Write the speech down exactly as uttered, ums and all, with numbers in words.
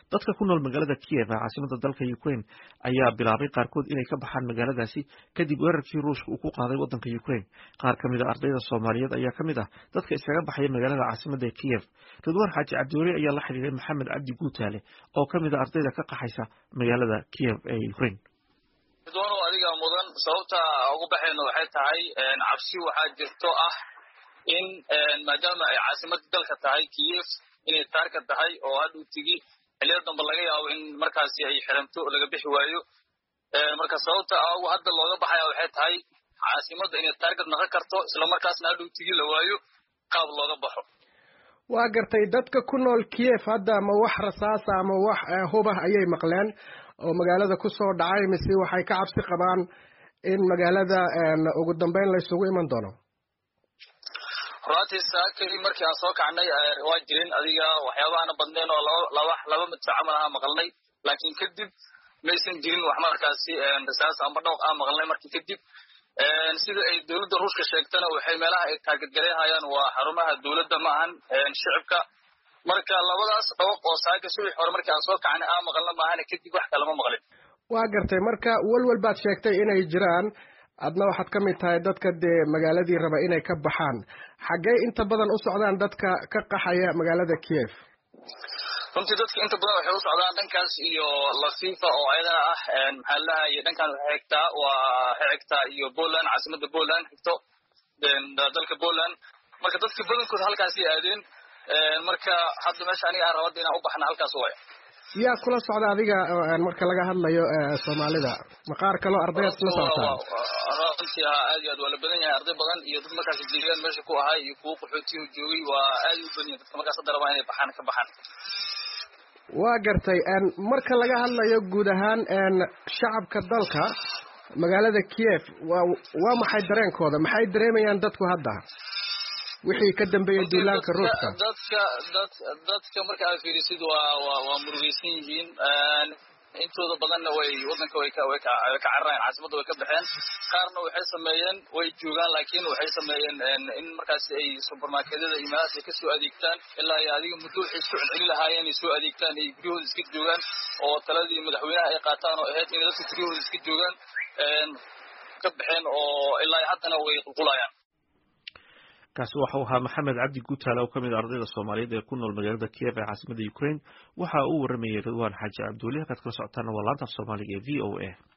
dadka ku nool magaalada Kiev ee caasimadda dalka Ukraine ayaa bilaabay qaarkood inay ka baxaan magaaladaasi kadib weerarkii Ruushka uu ku qaaday waddanka Ukraine. Qaar ka mid ah ardayda Soomaaliyeed ayaa ka mid ah dadka isaga baxaya magaalada caasimadda Kiev. Ridwaan Xaaji Cabdiweli ayaa la xiriiray Maxamed Cabdi Guutaale oo ka mid ah ardayda ka qaxaysa magaalada Kiev ee Ukraine. Ridwaan adiga mudan sababta ugu baxayno waxay tahay cabsi waxaa jirto ah in maadaama ay caasimadda dalka tahay Kiev inay taarka tahay oo haduu tigi xilliyo dambe laga yaabo in markaasi ay xiranto laga bixi waayo marka sababta ugu hadda looga baxaya waxay tahay caasimadda inay taarka noqon karto isla markaasna haduu tigi la waayo qaab looga baxo. waa gartay dadka ku nool Kiev hadda ma wax rasaas ama wax hubah ayay maqleen oo magaalada ku soo dhacay mise waxay ka cabsi qabaan in magaalada ugu dambeyn la isugu iman doono. runtii saakay markii aan soo kacnay waa jirin adiga waxyaabaha badneen oo laba laba mid camal ah maqalnay laakiin kadib maysan jirin wax markaasi rasaas ama dhawq ah maqalnay markii kadib sida ay dawladda Ruushka sheegtana waxay meelaha ay taageer gareeyaan waa xarumaha dawladda ma ahan shacabka marka labadaas dhawq oo saaka subax hore markii aan soo kacnay aan maqalna ma ahan kadib wax kale ma maqlin. waa gartay marka walwal baad sheegtay inay jiraan adna waxaad ka mid tahay dadka dee magaaladii raba inay ka baxaan xaggee inta badan u socdaan dadka ka qaxaya magaalada Kiev. runtii dadka inta badan waxay u socdaan dhankaas iyo Lviv oo ayadana ah maxaa la hayaa dhankan xigta waa xigta iyo Poland caasimadda Poland xigto dalka Poland marka dadka badankood halkaas ay aadeen marka hadda meesha aniga aan rabaa inaan u baxno halkaas way. yaa kula socda adiga marka laga hadlayo Soomaalida maqaar kale ardayd kula socda. runtii aad iyo aad wala badan yahay arday badan iyo dad markaas deegaan meesha ku ahay iyo kuwa qaxootiga joogay waa aad u badan dadka markaas darabaa inay baxaan ka baxaan. waa gartay marka laga hadlayo guud ahaan shacabka dalka magaalada Kiev waa waa maxay dareenkooda maxay dareemayaan dadku hadda wixii ka dambeeyay duulaanka Ruushka. dadka dadka marka ay fiirisid waa waa murugaysan yihiin intooda badanna way wadanka way ka way ka carraan caasimadda way ka baxeen qaarna waxay sameeyeen way joogaan laakiin waxay sameeyeen in markaas ay supermarketyada imaas ay ka soo adeegtaan ilaa ay adiga muddo waxay soo celin lahaayeen ay soo adeegtaan ay guryahooda iska joogaan oo taladii madaxweynaha ay qaataan oo ahayd in dadka guryahooda iska joogaan ka baxeen oo ilaa haddana way qulqulayaan. kaasi waxa uu ahaa Maxamed Cabdi Guutaale oo ka mid ah ardayda Soomaaliyeed ee ku nool magaalada Kiev ee caasimadda Ukraine waxa uu waramayay Ridwaan Xaaji Cabdiweli halkaad kala socotaan waa laanta Soomaaliga ee V O A.